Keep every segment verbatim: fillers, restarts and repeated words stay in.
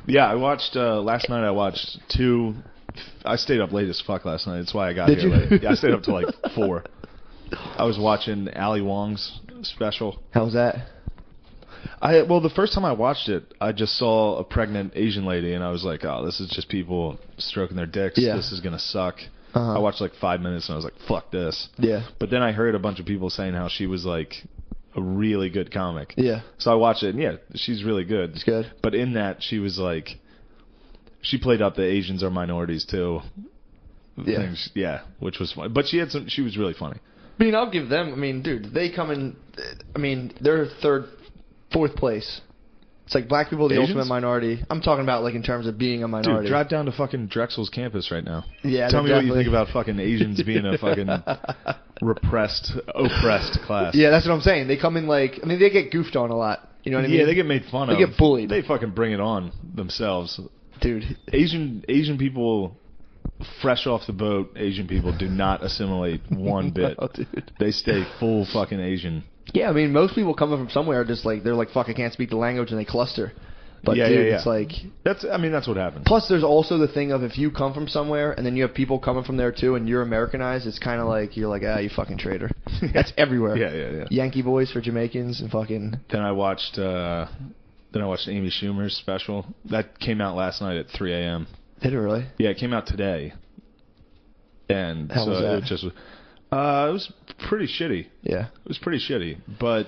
Yeah, I watched uh, last night. I watched two. I stayed up late as fuck last night. That's why I got Did here you? late. Yeah, I stayed up till like four. I was watching Ali Wong's special. How was that? I well, the first time I watched it, I just saw a pregnant Asian lady, and I was like, "Oh, this is just people stroking their dicks. Yeah. This is gonna suck." Uh-huh. I watched like five minutes, and I was like, "Fuck this." Yeah. But then I heard a bunch of people saying how she was like a really good comic. Yeah. So I watched it, and yeah, she's really good. It's good. But in that, she was like, she played up the Asians are minorities too. Yeah. Things, yeah, which was fun. But she had some. She was really funny. I mean, I'll give them. I mean, dude, they come in. I mean, they're third, fourth place. It's like black people, the Asians? ultimate minority. I'm talking about like in terms of being a minority. Dude, drive down to fucking Drexel's campus right now. Yeah, Tell me they're what you definitely- think about fucking Asians being a fucking repressed, oppressed class. Yeah, that's what I'm saying. They come in like. I mean, they get goofed on a lot. You know what I mean? Yeah, they get made fun They of. get bullied. They fucking bring it on themselves. Dude. Asian Asian people, fresh off the boat, Asian people do not assimilate one bit. No, dude. They stay full fucking Asian. Yeah, I mean, most people coming from somewhere are just like they're like, fuck, I can't speak the language, and they cluster. But Yeah, dude, yeah, yeah. it's like. That's I mean that's what happens. Plus, there's also the thing of if you come from somewhere and then you have people coming from there too, and you're Americanized, it's kind of like you're like, ah, you fucking traitor. That's everywhere. Yeah, yeah, yeah. Yankee boys for Jamaicans and fucking. Then I watched uh, then I watched Amy Schumer's special. That came out last night at three a.m. Did it really? Yeah, it came out today. And How so was that? it just uh, it was pretty shitty. Yeah. It was pretty shitty, but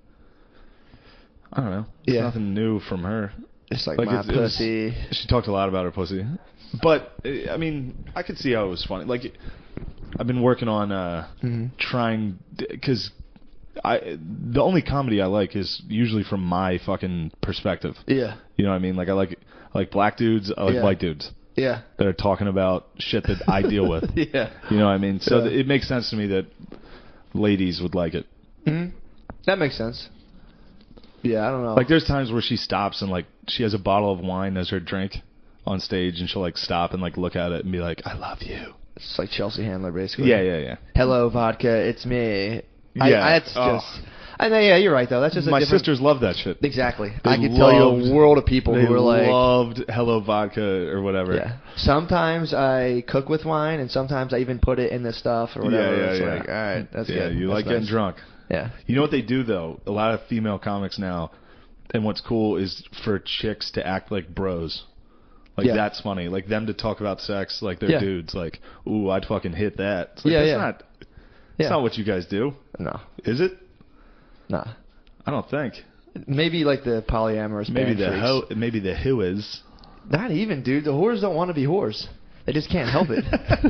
I don't know. It's Yeah. nothing new from her. It's like, Like, my it's- it was- pussy. She talked a lot about her pussy, but uh, I mean, I could see how it was funny. Like, I've been working on uh, Mhm. trying because I the only comedy I like is usually from my fucking perspective. Yeah. You know what I mean? Like I like I like black dudes, I like Yeah. white dudes Yeah. that are talking about shit that I deal with. Yeah. You know what I mean? So Yeah. th- it makes sense to me that ladies would like it. hmm That makes sense. Yeah, I don't know. Like there's times where she stops and like she has a bottle of wine as her drink on stage and she'll like stop and like look at it and be like, I love you. It's like Chelsea Handler, basically. Yeah, yeah, yeah. Hello, vodka. It's me. I, Yeah. I, it's Oh. just. I know. Yeah, you're right though. That's just a My different. sisters love that shit. Exactly. They I can tell you loved- a world of people They who are like. loved Hello Vodka or whatever. Yeah. Sometimes I cook with wine, and sometimes I even put it in the stuff or whatever. Yeah, yeah, it's yeah. like, all right, that's yeah, good. you That's like nice. getting drunk. Yeah. You know what they do though? A lot of female comics now, and what's cool is for chicks to act like bros. Like Yeah. that's funny. Like them to talk about sex like they're Yeah. dudes. Like, ooh, I'd fucking hit that. It's like, Yeah, that's yeah. not. Yeah. That's not what you guys do, No. is it? Nah. I don't think. Maybe like the polyamorous Maybe band the freaks. ho- maybe the who is. Not even, dude. The whores don't want to be whores. They just can't help it.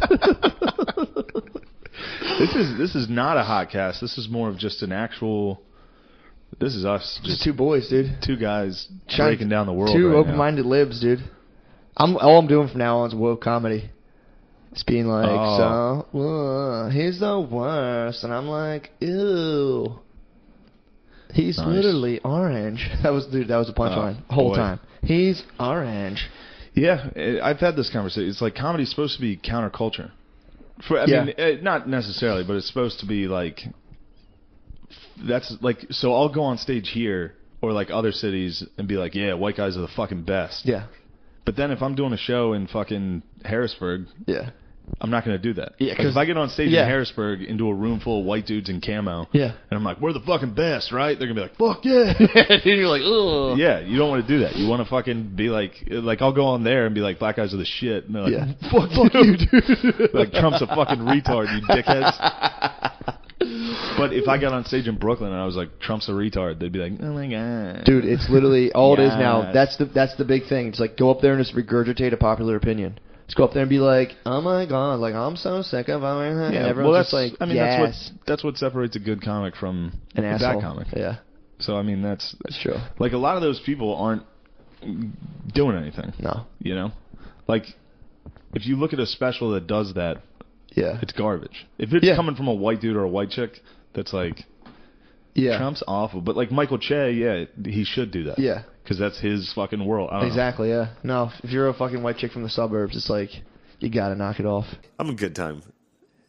This is this is not a hot cast. This is more of just an actual. This is us, Just just two boys, dude. two guys Trying- breaking down the world. Two right now. open-minded libs, dude. I'm all I'm doing from now on is woke comedy. It's being like, Oh. so uh, he's the worst, and I'm like, ew. He's Nice. literally orange. That was dude. That was a punchline Oh, the whole boy. time. He's orange. Yeah, eh, I've had this conversation. It's like comedy's supposed to be counterculture. For I Yeah. mean, eh, not necessarily, but it's supposed to be like. That's like so. I'll go on stage here or like other cities and be like, "Yeah, white guys are the fucking best." Yeah, But then if I'm doing a show in fucking Harrisburg, yeah, I'm not going to do that. Yeah, Like, 'cause- if I get on stage yeah. in Harrisburg into a room full of white dudes in camo, yeah. and I'm like, "We're the fucking best," right? They're gonna be like, "Fuck yeah." And you're like, ugh. Yeah, you don't want to do that. You want to fucking be like, like I'll go on there and be like, black guys are the shit, and they're like, Yeah. fuck, fuck you, dude. Like Trump's a fucking retard, you dickheads. But if I got on stage in Brooklyn and I was like, Trump's a retard, they'd be like, oh my god, Dude, it's literally all it is now. Yes. That's the that's the big thing. It's like go up there and just regurgitate a popular opinion. Just go up there and be like, oh my god, like I'm so sick of everything. And Yeah, everyone's well, just that's like, I mean, yes. that's what that's what separates a good comic from An a asshole. bad comic. Yeah, So I mean, that's that's true. like a lot of those people aren't doing anything. No. You know, like if you look at a special that does that, Yeah. it's garbage. If it's Yeah. coming from a white dude or a white chick, that's like Yeah. Trump's awful. But like Michael Che, yeah, he should do that. Yeah. Because that's his fucking world. I don't Exactly. Yeah. No, if you're a fucking white chick from the suburbs, it's like you gotta knock it off. I'm a good time.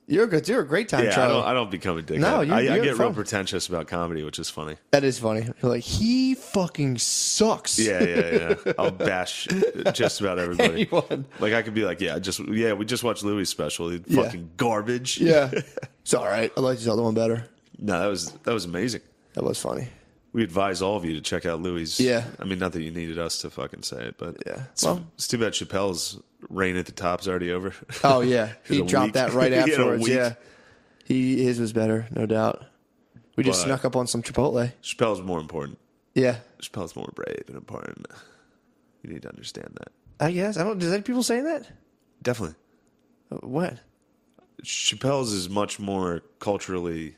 You're good. You're a great time, Yeah, I Charlie. don't, I don't become a dickhead. No, you- I, I you're get fun. real pretentious about comedy, which is funny. That is funny. You're like, he fucking sucks. Yeah, yeah, yeah. I'll bash just about everybody. Anyone. Like I could be like, yeah, just yeah, we just watched Louis' special. He Yeah. fucking garbage. Yeah. It's all right. I like this other one better. No, that was that was amazing. That was funny. We advise all of you to check out Louis. Yeah. I mean, not that you needed us to fucking say it, but Yeah. It's, Well- it's too bad Chappelle's reign at the top's already over. Oh, yeah. It He was a dropped week. that right He had a afterwards. week. Yeah. He His was better, no doubt. We just But- snuck up on some Chipotle. Chappelle's more important. Yeah. Chappelle's more brave and important. You need to understand that. I guess. I don't. Does any people say that? Definitely. What? Chappelle's is much more culturally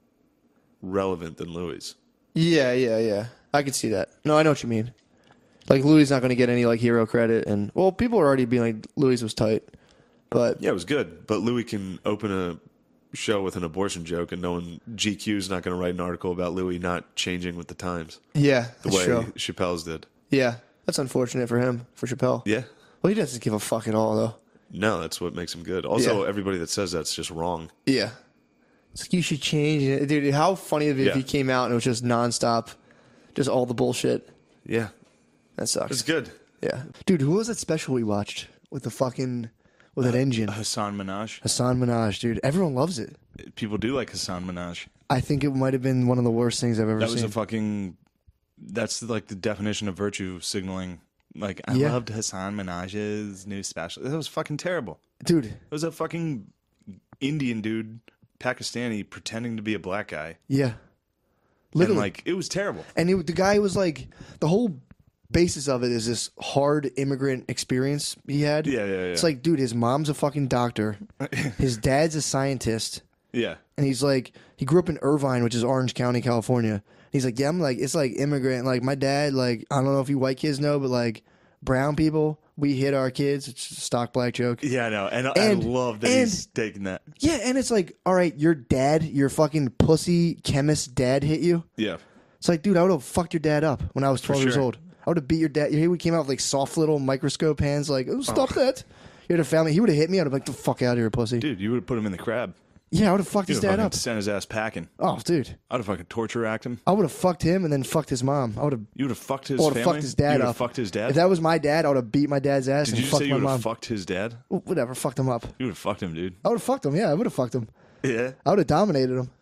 relevant than Louis. Yeah, yeah, yeah. I could see that. No, I know what you mean. Like, Louis is not going to get any, like, hero credit. And, well, people are already being like, Louis was tight. But, Yeah, it was good, but Louis can open a show with an abortion joke, and no one G Q's not going to write an article about Louis not changing with the times yeah, the that's way true. Chappelle's did. Yeah, that's unfortunate for him, for Chappelle. Yeah. Well, he doesn't give a fuck at all, though. No, that's what makes him good. Also, Yeah. everybody that says that's just wrong. Yeah. It's like, you should change it. Dude, how funny would it be if Yeah. he came out and it was just nonstop, just all the bullshit. Yeah. That sucks. It's good. Yeah. Dude, who was that special we watched with the fucking, with that engine? Hassan Minaj. Hassan Minaj, dude. Everyone loves it. People do like Hassan Minaj. I think it might have been one of the worst things I've ever That was seen. a fucking. That's like the definition of virtue signaling. Like I Yeah. loved Hassan Minaj's new special. That was fucking terrible. Dude, It was a fucking Indian dude, Pakistani, pretending to be a black guy, yeah. and Literally. like it was terrible. And it, the guy was like, the whole basis of it is this hard immigrant experience he had. Yeah, yeah, yeah. It's like, dude, his mom's a fucking doctor. His dad's a scientist. Yeah, And he's like, he grew up in Irvine, which is Orange County, California. He's like, yeah, I'm like, it's like immigrant. Like, my dad, like, I don't know if you white kids know, but like, brown people, we hit our kids. It's a stock black joke. yeah, I know, and, And- I love that and- he's taking that. Yeah, and it's like, all right, your dad, your fucking pussy chemist dad hit you. Yeah, It's like, dude, I would have fucked your dad up when I was twelve years sure. old. I would have beat your dad. He would came out with like soft little microscope hands, like, oh, stop that. You would have found me. He would have hit me. I'd have been like, the fuck out of here, pussy. dude, you would have put him in the crab. Yeah, I would have fucked You his would have dad fucking up. sent his ass packing. Oh, dude. I'd have fucking torture racked him. I would have fucked him and then fucked his mom. I would have. You would have fucked his I would have family. fucked his dad you would up. have fucked his dad. If that was my dad, I would have beat my dad's ass Did and you fucked say you my would mom. have fucked his dad? Well, whatever, fucked him up. You would have fucked him, dude. I would have fucked him. Yeah, I would have fucked him. Yeah. I would have dominated him.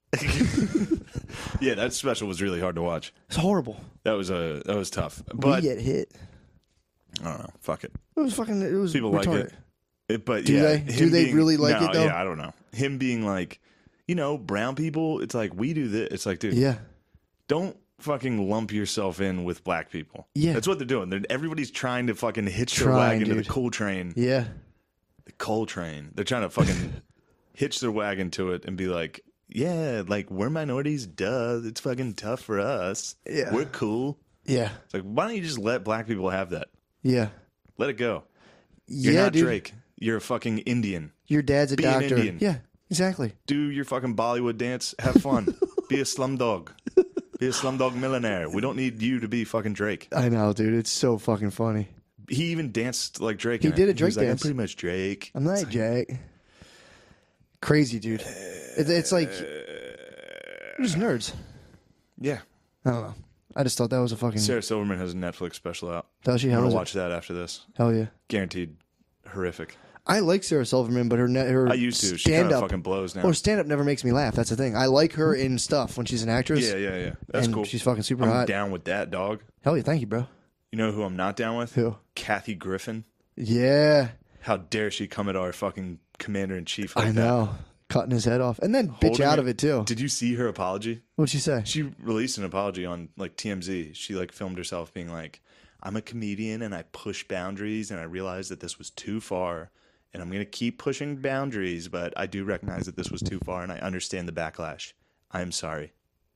Yeah, that special was really hard to watch. It's horrible. That was a that was tough. we But get hit. I don't know. Fuck it. It was fucking. It was People retarded. like it. It- but Do yeah, they? Do him they being- really like no, it, though? Yeah, I don't know. Him being like, you know, brown people. It's like we do this. It's like, dude, Yeah. don't fucking lump yourself in with black people. Yeah. That's what they're doing. They're, everybody's trying to fucking hitch their Trying, wagon to dude. the coal train. Yeah. The coal train. They're trying to fucking hitch their wagon to it and be like, yeah, like we're minorities. Duh, it's fucking tough for us. Yeah. We're cool. Yeah. It's like, why don't you just let black people have that? Yeah. Let it go. You're yeah, not dude. Drake. You're a fucking Indian. Your dad's a Be an doctor. Indian. Yeah, exactly. Do your fucking Bollywood dance. Have fun. Be a slumdog. Be a slumdog millionaire. We don't need you to be fucking Drake. I know, dude. It's so fucking funny. He even danced like Drake. He in it. did a Drake was like, dance. I'm pretty much Drake. I'm not Jack. Crazy, dude. It, it's like we're just nerds. Yeah. I don't know. I just thought that was a fucking. Sarah Silverman has a Netflix special out. Does she? I'm How gonna was watch that after this. it? Hell yeah. Guaranteed horrific. I like Sarah Silverman, but her net, her I used to. She stand kind of up. fucking blows now. Or stand up never makes me laugh. That's the thing. I like her in stuff when she's an actress. Yeah, yeah, yeah. That's and cool. She's fucking super I'm hot. down with that, dog. Hell yeah, thank you, bro. You know who I'm not down with? Who? Kathy Griffin. Yeah, How dare she come at our fucking commander in chief like I that? know. Cutting his head off and then bitch Holding out it- of it too. Did you see her apology? What'd she say? She released an apology on like T M Z. She like filmed herself being like, "I'm a comedian and I push boundaries and I realized that this was too far and I'm going to keep pushing boundaries, but I do recognize that this was too far and I understand the backlash. I'm sorry."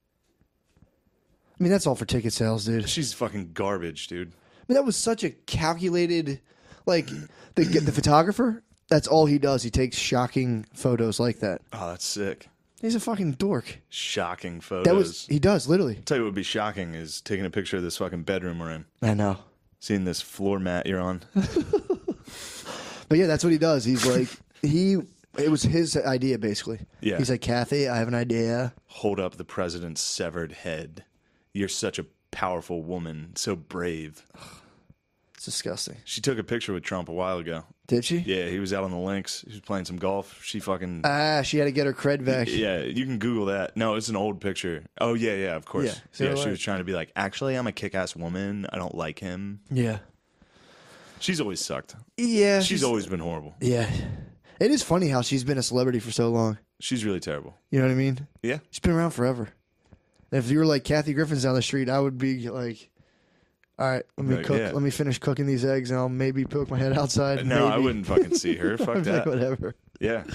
I mean, that's all for ticket sales, dude. She's fucking garbage, dude. I mean, that was such a calculated, like the the photographer. That's all he does. He takes shocking photos like that. Oh, that's sick. He's a fucking dork. Shocking photos. That was he does literally. Tell you what would be shocking is taking a picture of this fucking bedroom we're in. I know, Seeing this floor mat you're on. but yeah, that's what he does. He's like he It was his idea, basically. Yeah. He's like, Kathy, I have an idea. Hold up the president's severed head. You're such a powerful woman, so brave. It's disgusting. She took a picture with Trump a while ago. Did she? Yeah, he was out on the links. He was playing some golf. She fucking... Ah, she had to get her cred back. Yeah, you can Google that. No, it's an old picture. Oh, yeah, yeah, of course. Yeah, Yeah, so yeah do she I. was trying to be like, actually, I'm a kick-ass woman. I don't like him. Yeah. She's always sucked. Yeah. She's always been horrible. Yeah. It is funny how she's been a celebrity for so long. She's really terrible. You know what I mean? Yeah. She's been around forever. And if you were like Kathy Griffin's down the street, I would be like, all right, let me Like, cook. yeah. Let me finish cooking these eggs, and I'll maybe poke my head outside. No, I maybe. wouldn't fucking see her. Fuck I'd be like, that. whatever. Yeah.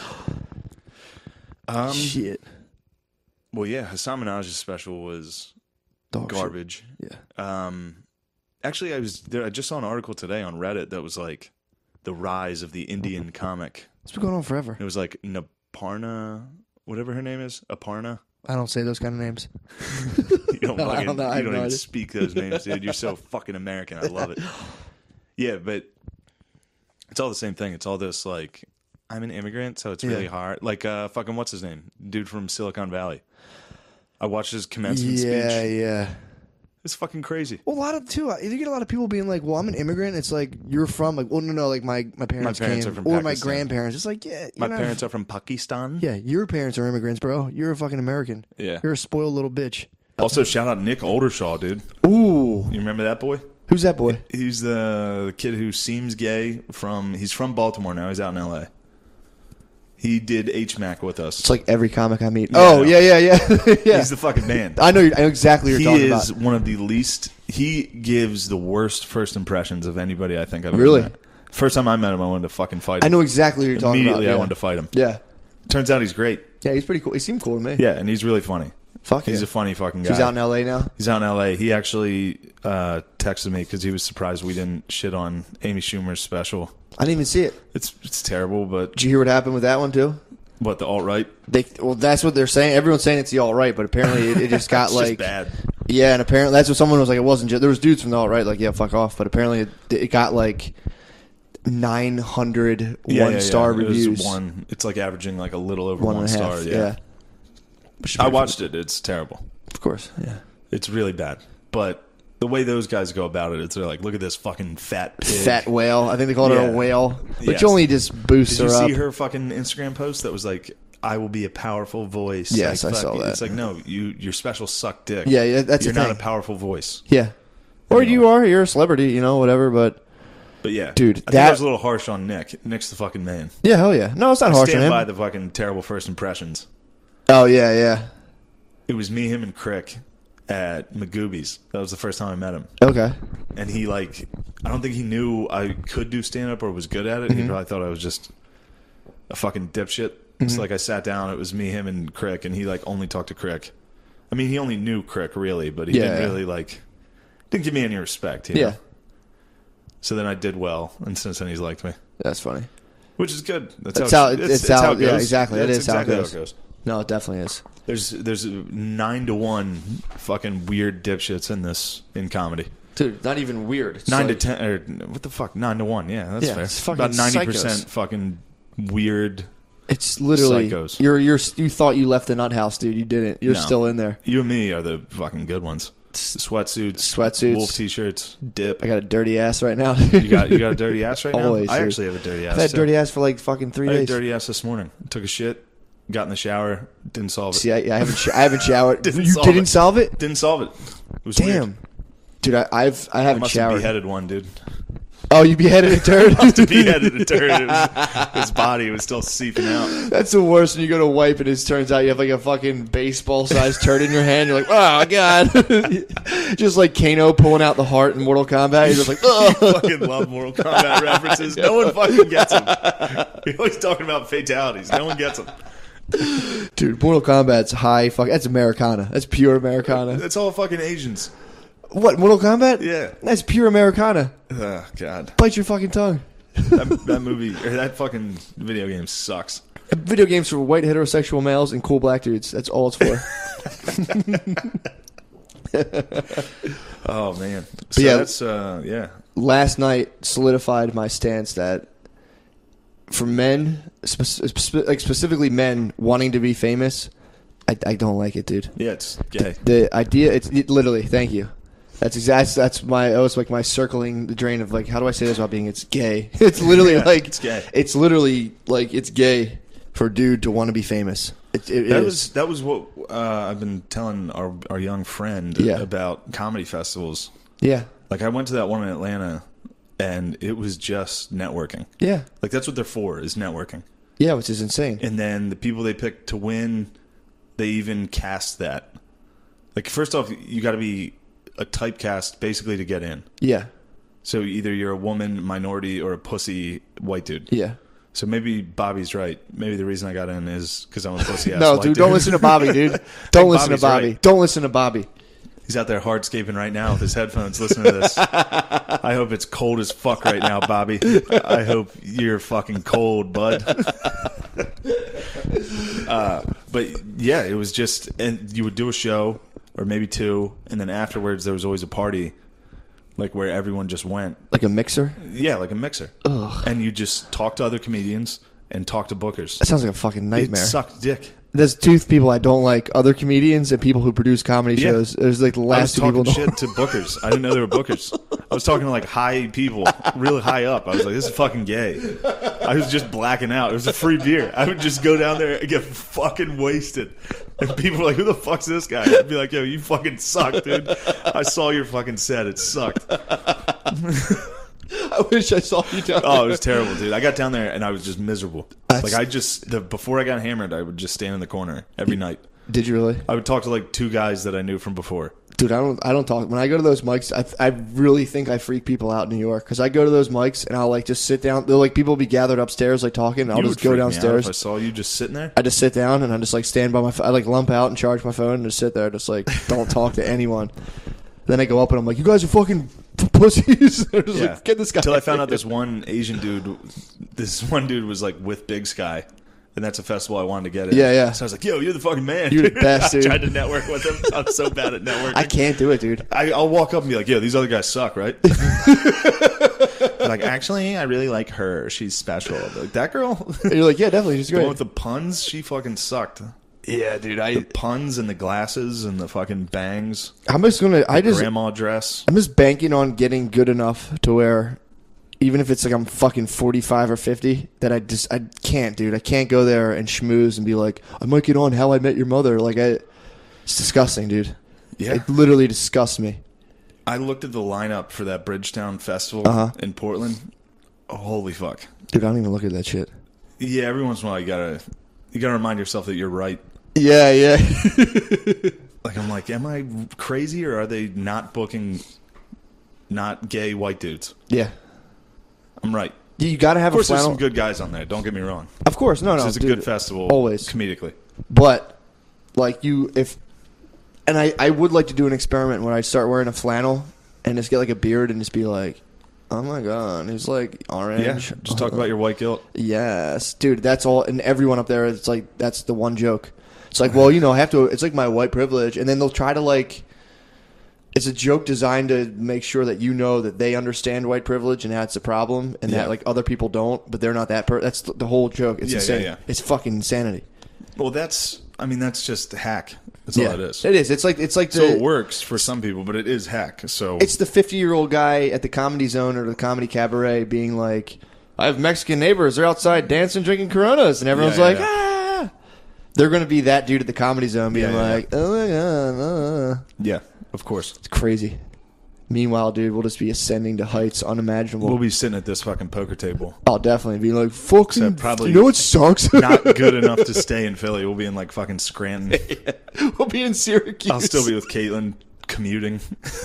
Um. Shit. Well, yeah, Hassan Minaj's special was Dog shit. garbage. Yeah. Um, actually, I was there. I just saw an article today on Reddit that was like the rise of the Indian comic. It's been going on forever. It was like Naparna, whatever her name is, Aparna. I don't say those kind of names. You don't, No, I fucking, don't know. I you have don't no even idea. speak those names, dude. You're so fucking American. I love it. Yeah, but it's all the same thing. It's all this like, I'm an immigrant, so it's really Yeah. hard. Like, uh, fucking what's his name? Dude from Silicon Valley. I watched his commencement Yeah, speech. yeah. It's fucking crazy. Well, a lot of too. You get a lot of people being like, "Well, I'm an immigrant." It's like you're from like, well, no, no, like my my parents, parents came, are from or my Pakistan. grandparents. It's like, yeah, My you're not- parents are from Pakistan. Yeah, your parents are immigrants, bro. You're a fucking American. Yeah. You're a spoiled little bitch. Also, shout out Nick Oldershaw, dude. Ooh, You remember that boy? who's that boy? He's the, the kid who seems gay from. He's from Baltimore now. He's out in L A. He did H M A C with us. It's like every comic I meet. Yeah, oh, I know. yeah, yeah, yeah, yeah. He's the fucking man. I know. I know exactly what He you're talking is about. one of the least. He gives the worst first impressions of anybody I think I've Really? ever met. First time I met him, I wanted to fucking fight him. I know exactly what you're talking about. Immediately, Yeah. I wanted to fight him. Yeah, Turns out he's great. yeah. He's pretty cool. He seemed cool to me. Yeah, and he's really funny. Fuck He's yeah. a funny fucking guy. He's out in L A now. He's out in L A. He actually uh, texted me because he was surprised we didn't shit on Amy Schumer's special. I didn't even see it. It's it's terrible, but Did you hear what happened with that one too? what, the alt right? They well, that's what they're saying. Everyone's saying it's the alt right, but apparently it, it just got It's like just bad. yeah, and apparently that's what someone was like. It wasn't just there was dudes from the alt right like yeah, fuck off, but apparently it, it got like nine hundred Yeah, one yeah, star yeah. It was reviews, one. It's like averaging like a little over one one, and a half. star. yeah. Yeah, Which is I pretty watched it. It's terrible. funny. Of course, yeah. It's really bad. But the way those guys go about it, it's they're like, look at this fucking fat pig. Fat whale. I think they called her Yeah. a whale, which Yes. only just boosts Did you her see up. her fucking Instagram post that was like, I will be a powerful voice? Yes, like, I saw fuck- that. It's like, no, you your special suck dick. Yeah, yeah, that's You're the not thing. a powerful voice. Yeah, or Anyway. you are. You're a celebrity, you know, whatever. But But yeah, Dude, I think that- I was a little harsh on Nick. Nick's the fucking man. yeah, hell yeah. No, it's not I harsh on stand him. by the fucking terrible first impressions. Oh yeah, yeah. It was me, him, and Crick at Magoobies. That was the first time I met him. Okay. And he, like, I don't think he knew I could do stand up or was good at it. Mm-hmm. He probably thought I was just a fucking dipshit. So, like, I sat down. It was me, him, and Crick, and he, like, only talked to Crick. I mean, he only knew Crick, really, but he Yeah, didn't yeah. really, like, didn't give me any respect. You Yeah, know? So then I did well, and since then he's liked me. that's funny. Which is good. That's, That's how, how- it- it's it's, it's how- how it yeah, goes. exactly. That That's is how it exactly goes. how it goes. No, it definitely is. There's there's nine to one fucking weird dipshits in this in comedy. Dude, not even weird. It's Nine like- to ten, or what the fuck? Nine to one. Yeah, that's Yeah, fair. it's fucking About ninety psychos. percent fucking weird. It's literally Psychos. you're you're you thought you left the nut house, dude. You didn't. You're No. still in there. You and me are the fucking good ones. Sweatsuits, Sweatsuits. wolf t-shirts, dip. I got a dirty ass right now. You got you got a dirty ass right now. Always, I dude. actually have a dirty ass. I've had too. dirty ass for like fucking three I had a days. dirty ass this morning. Took a shit, got in the shower, didn't solve it. See, I, I haven't sh- I haven't showered. Didn't you solve didn't it. solve it? Didn't solve it. It was Damn, weird. dude. I, I've I I haven't must have showered. beheaded one, dude. Oh, you beheaded a turd. To beheaded a turd. It was, his body was still seeping out. That's the worst when you go to wipe and it turns out you have like a fucking baseball sized turd in your hand. You're like, oh god, just like Kano pulling out the heart in Mortal Kombat. He's just like, I oh. fucking love Mortal Kombat references. No one fucking gets them. You're always talking about fatalities. No one gets them. Dude, Mortal Kombat's high. Fuck, that's Americana. That's pure Americana. It's all fucking Asians. What, Mortal Kombat? Yeah. That's pure Americana. Oh, God. Bite your fucking tongue. That, that movie, or that fucking video game sucks. Video games for white heterosexual males and cool black dudes. That's all it's for. Oh, man. So yeah. that's, uh, yeah. Last night solidified my stance that for men, spe- spe- like specifically men wanting to be famous, I, I don't like it, dude. Yeah, it's gay. The idea, it's it, literally. Thank you. That's exact. That's my. That was like my circling the drain of like, how do I say this without being? It's gay. It's literally Yeah, like it's gay. It's literally like it's gay for a dude to want to be famous. It, it That is. was that was what uh, I've been telling our our young friend Yeah. about comedy festivals. Yeah. Like I went to that one in Atlanta, and it was just networking. Yeah. Like that's what they're for, is networking. Yeah, which is insane. And then the people they picked to win, they even cast that. Like first off, you got to be a typecast basically to get in. Yeah. So either you're a woman, minority, or a pussy white dude. Yeah. So maybe Bobby's right. Maybe the reason I got in is because I'm a pussy ass No, white dude, dude. don't listen to Bobby, dude. Don't listen Bobby's to Bobby. right. Don't listen to Bobby. He's out there hardscaping right now with his headphones listening to this. I hope it's cold as fuck right now, Bobby. I hope you're fucking cold, bud. uh, but yeah, it was just, and you would do a show or maybe two, and then afterwards there was always a party, like where everyone just went. Like a mixer? Yeah, like a mixer. Ugh. And you just talk to other comedians and talk to bookers. That sounds like a fucking nightmare. It sucked dick. There's two people I don't like: other comedians and people who produce comedy Yeah. shows. There's like the I was last two people. talking in the- shit to bookers. I didn't know they were bookers. I was talking to like high people, really high up. I was like, "This is fucking gay." I was just blacking out. It was a free beer. I would just go down there and get fucking wasted. And people were like, "Who the fuck's this guy?" I'd be like, "Yo, you fucking suck, dude. I saw your fucking set. It sucked." I wish I saw you down Oh, it there. was terrible, dude. I got down there and I was just miserable. That's- Like I just the before I got hammered, I would just stand in the corner every night. Did you really, I would talk to like two guys that I knew from before. dude? I don't. I don't talk when I go to those mics. I, I really think I freak people out in New York because I go to those mics and I'll like just sit down. They'll like people will be gathered upstairs like talking. And I'll You just would go freak me out downstairs. if I saw you just sitting there. I just sit down and I just like stand by my. I like lump out and charge my phone and just sit there, just like don't talk to anyone. Then I go up and I'm like, "You guys are fucking pussies." They're just Yeah. like, get this guy. Until I found out this one Asian dude, this one dude was like with Big Sky, and that's a festival I wanted to get in. Yeah, yeah. So I was like, "Yo, you're the fucking man." You're the best, dude. I tried to network with him. I'm so bad at networking. I can't do it, dude. I, I'll walk up and be like, "Yo, these other guys suck, right?" Like, actually, I really like her. She's special. I'll be like, that girl, And you're like, yeah, definitely, she's the one great. with the puns, she fucking sucked. Yeah, dude. The I puns and the glasses and the fucking bangs, I'm just gonna. I just. grandma dress. I'm just banking on getting good enough to where, even if it's like I'm fucking forty-five or fifty, that I just I can't, dude. I can't go there and schmooze and be like, I might get on How I Met Your Mother. Like, I, it's disgusting, dude. Yeah. It literally disgusts me. I looked at the lineup for that Bridgetown Festival Uh-huh. in Portland. Oh, holy fuck. Dude, I don't even look at that shit. Yeah, every once in a while you gotta you gotta remind yourself that you're right. Yeah, yeah. Like I'm like, am I crazy or are they not booking not gay white dudes? yeah. I'm right. You got to have Of course, a there's flannel. some good guys on there. Don't get me wrong. Of course, no, no. This is a dude, good festival, always. comedically. But like you, if and I, I would like to do an experiment where I start wearing a flannel and just get like a beard and just be like, oh my god, it's like orange. Yeah, just talk about your white guilt. Yes, dude. That's all. And everyone up there, it's like that's the one joke. It's like, well, you know, I have to. It's like my white privilege, and then they'll try to like. It's a joke designed to make sure that you know that they understand white privilege and that's a problem, and Yeah. that like other people don't, but they're not that. Per- that's the, the whole joke. It's Yeah, yeah, insane. yeah. It's fucking insanity. Well, that's I mean that's just hack. That's all it is. It is. It's like it's like So the, it works for some people, but it is hack. So It's the fifty-year-old guy at the Comedy Zone or the Comedy Cabaret being like, I have Mexican neighbors. They're outside dancing, drinking Coronas. And everyone's Yeah, yeah, like, yeah. ah. They're going to be that dude at the Comedy Zone being Yeah, yeah, like, oh, my God. Uh. yeah, of course. It's crazy. Meanwhile, dude, we'll just be ascending to heights unimaginable. We'll be sitting at this fucking poker table. I'll definitely be like, fucking, Except probably you know what sucks? Not good enough to stay in Philly. We'll be in like fucking Scranton. We'll be in Syracuse. I'll still be with Caitlin commuting.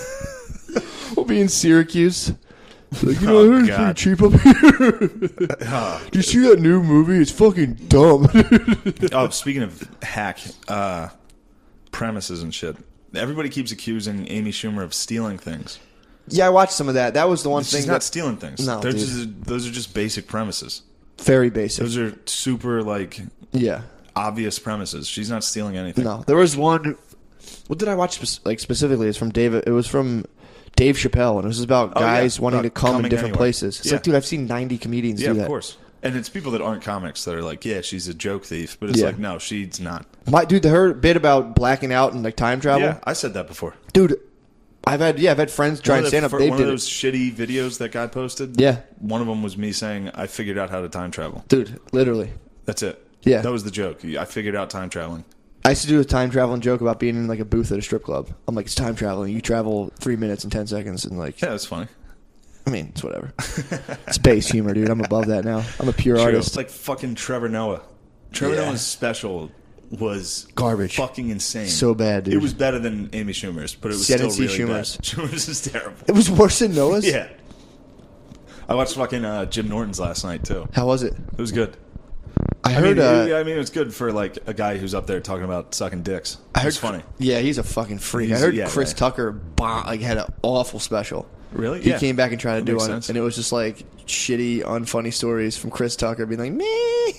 We'll be in Syracuse. Like, you know, Oh, I heard God. it's pretty cheap up here. Oh, Do you see that new movie? It's fucking dumb. oh, speaking of hack uh, premises and shit, everybody keeps accusing Amy Schumer of stealing things. Yeah, I watched some of that. That was the one She's thing not that stealing things. No, They're dude. just, those are just basic premises. very basic. Those are super like Yeah. obvious premises. She's not stealing anything. No, there was one. What did I watch spec- like specifically? It's from David. It was from Dave Chappelle, and it was about Oh, yeah, guys wanting about to come in coming different anywhere. places. It's Yeah. like, dude, I've seen ninety comedians Yeah, do of that. course. And it's people that aren't comics that are like, yeah, she's a joke thief. But it's Yeah. like, no, she's not. My dude, her bit about blacking out and like time travel. Yeah, I said that before. Dude, I've had yeah, I've had friends try One and of the stand up. fir- They one did of it. those shitty videos that guy posted. Yeah, One of them was me saying, I figured out how to time travel. dude, literally. That's it. Yeah. That was the joke. I figured out time traveling. I used to do a time traveling joke about being in like a booth at a strip club. I'm like, it's time traveling. You travel three minutes and ten seconds, and like, Yeah, that's funny. I mean, it's whatever. It's base humor, dude. I'm above that now. I'm a pure True. artist. It's like fucking Trevor Noah. Trevor Yeah. Noah's special was Garbage. fucking insane. So bad, dude. It was better than Amy Schumer's, but it was Yeah, I still didn't see really Schumer's. bad. Schumer's is terrible. It was worse than Noah's. Yeah. I watched fucking uh, Jim Norton's last night too. How was it? It was good. I I heard. mean, uh, it- I mean, it's good for like a guy who's up there talking about sucking dicks. I heard It's funny. Yeah, he's a fucking freak. He's- I heard yeah, Chris yeah. Tucker bomb, like had an awful special. Really? He Yeah. came back and tried to That do makes one, sense. and it was just like shitty, unfunny stories from Chris Tucker being like, me.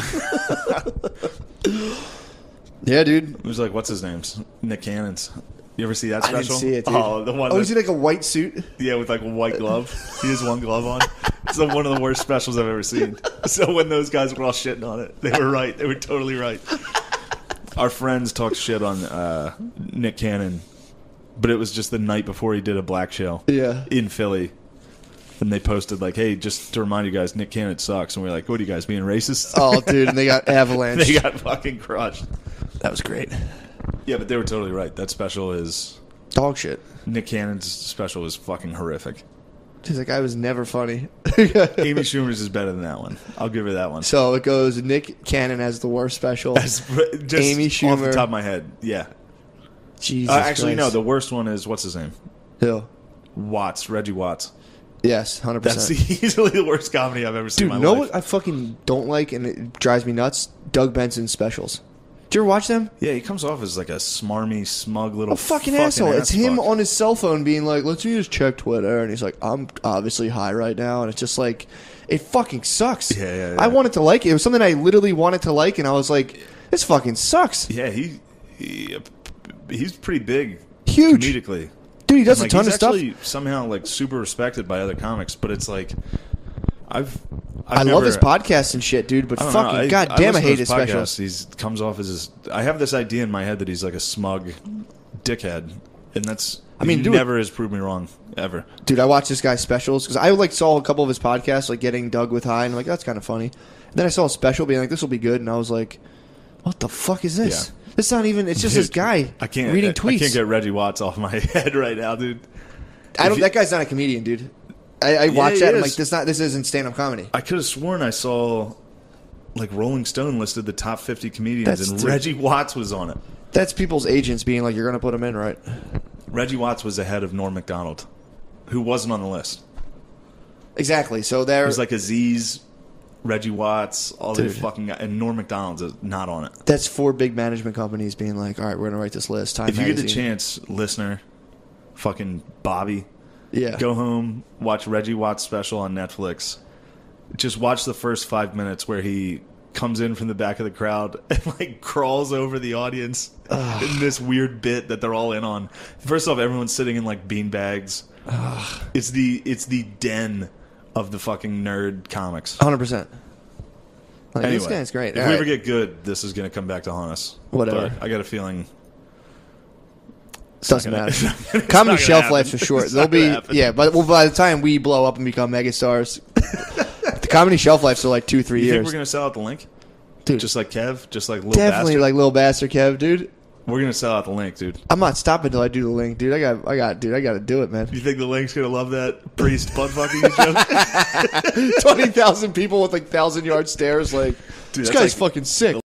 Yeah, dude. It was like, what's his name? Nick Cannon's. You ever see that I special? didn't see it, dude. Oh, the one. Oh, that- he's in like a white suit. Yeah, with like a white glove. He has one glove on. It's like one of the worst specials I've ever seen. So when those guys were all shitting on it, they were right. They were totally right. Our friends talked shit on uh, Nick Cannon, but it was just the night before he did a black show Yeah. in Philly. And they posted like, hey, just to remind you guys, Nick Cannon sucks. And we are like, what are you guys, being racist? Oh, dude, and they got avalanche. They got fucking crushed. That was great. Yeah, but they were totally right. That special is... Dog shit. Nick Cannon's special is fucking horrific. He's like, I was never funny. Amy Schumer's is better than that one. I'll give her that one. So it goes Nick Cannon has the worst special. Just Amy off Schumer. the top of my head, yeah. Jesus Uh, actually, no. Christ. The worst one is what's his name? Who? Watts, Reggie Watts. Yes, one hundred That's percent. easily the worst comedy I've ever seen Dude, in my know life. what I fucking don't like and it drives me nuts? Doug Benson's specials. Do you ever watch them? Yeah, he comes off as like a smarmy, smug little A fucking, asshole. It's ass him fuck. on his cell phone being like, let's just check Twitter. And he's like, I'm obviously high right now. And it's just like, it fucking sucks. Yeah, yeah, yeah. I wanted to like it. It was something I literally wanted to like. And I was like, this fucking sucks. Yeah, he, he he's pretty big, Huge. comedically. Dude, he does And, like, a ton he's of stuff. actually somehow like super respected by other comics, but it's like I've. I've I never, love his podcast and shit, dude. But I don't know, fucking I- goddamn, I, listen to hate his his specials. podcasts. He comes off as his, I have this idea in my head that he's like a smug dickhead, and that's. I mean, he dude- never has proved me wrong ever. Dude, I watched this guy's specials because I like saw a couple of his podcasts, like getting Doug with High, and I'm like, that's kind of funny. And then I saw a special being like, this will be good, and I was like, what the fuck is this? Yeah. It's not even. It's just this Dude, guy I can't reading I, tweets. I can't get Reggie Watts off my head right now, dude. I don't. if you- That guy's not a comedian, dude. I, I watch he that. And I'm is. like, this not. This isn't stand up comedy. I could have sworn I saw, like Rolling Stone listed the top fifty comedians, That's and the- Reggie Watts was on it. That's people's agents being like, you're gonna put him in, right? Reggie Watts was ahead of Norm Macdonald, who wasn't on the list. Exactly. So It there. was like Aziz, Reggie Watts, all these Dude. fucking guys, and Norm Macdonald's is not on it. That's four big management companies being like, all right, we're gonna write this list. Time If you get the magazine. chance, listener, fucking Bobby, yeah. go home, watch Reggie Watts' special on Netflix. Just watch the first five minutes where he comes in from the back of the crowd and like crawls over the audience in this weird bit that they're all in on. First off, everyone's sitting in like bean bags. It's the it's the den of the fucking nerd comics. Hundred percent. Like, Anyway, this guy's great. If All we right. ever get good, this is going to come back to haunt us. Whatever. But I got a feeling. Doesn't not gonna- matter. it's not Comedy gonna shelf happen. life for short. It's They'll not gonna be happen. yeah, but well, by the time we blow up and become megastars, the comedy shelf life are like two, three You think years. we're going to sell out the link? Dude, Just like Kev? Just like Lil definitely Bastard? like little bastard Kev, dude. We're going to sell out the link, dude. I'm not stopping until I do the link, dude. I got, I got, dude. I got to do it, man. You think the link's going to love that priest butt fucking joke? Twenty thousand people with like thousand yard stairs. Like Dude, this that's guy's like- fucking sick.